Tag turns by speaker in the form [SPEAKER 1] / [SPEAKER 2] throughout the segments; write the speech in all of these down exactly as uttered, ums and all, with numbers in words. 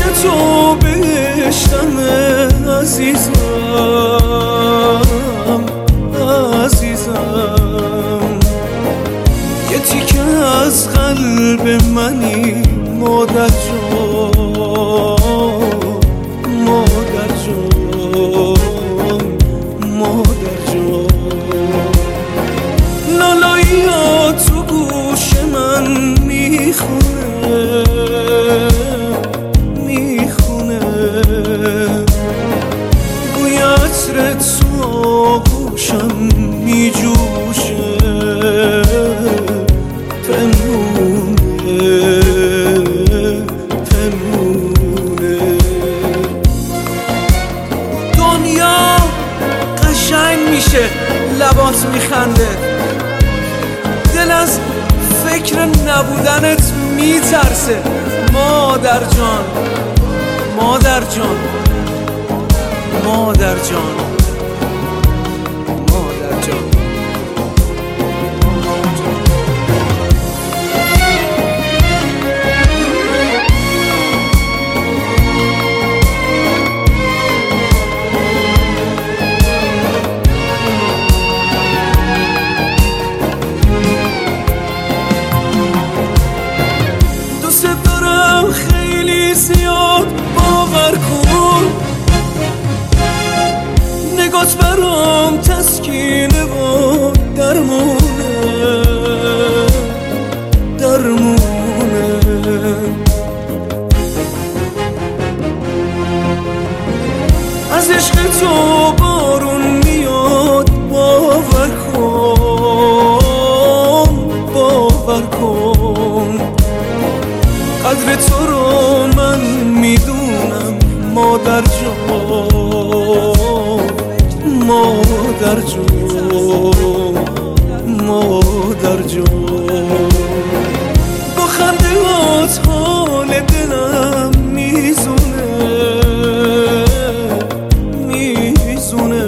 [SPEAKER 1] تو بهشتمه عزیزم عزیزم، یه تیکه از قلب منی مادر جان مادر جان مادر جان. لالایی ها تو گوش من میخونه میخونه، بوی عطر تو آغوشم میجوشه پنهونه پنهونه. دنیا قشنگ میشه لبات میخنده، دل از فکر نبودنت میترسه مادر جان مادر جان مادر جان مادر جان. دوست دارم خیلی زیاد باور کن، نگات برام تسکینه و درمونه درمونه. از عشق تو بارون میاد باور کن باور کن، قدر تو رو من میدونم مادر جان مادر جان مادر جان. با خنده هات حال دلم میزونه میزونه،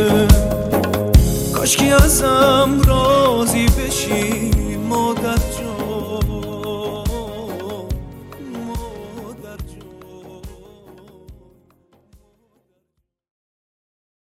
[SPEAKER 1] کاشکی ازم راضی بشی مادر جان.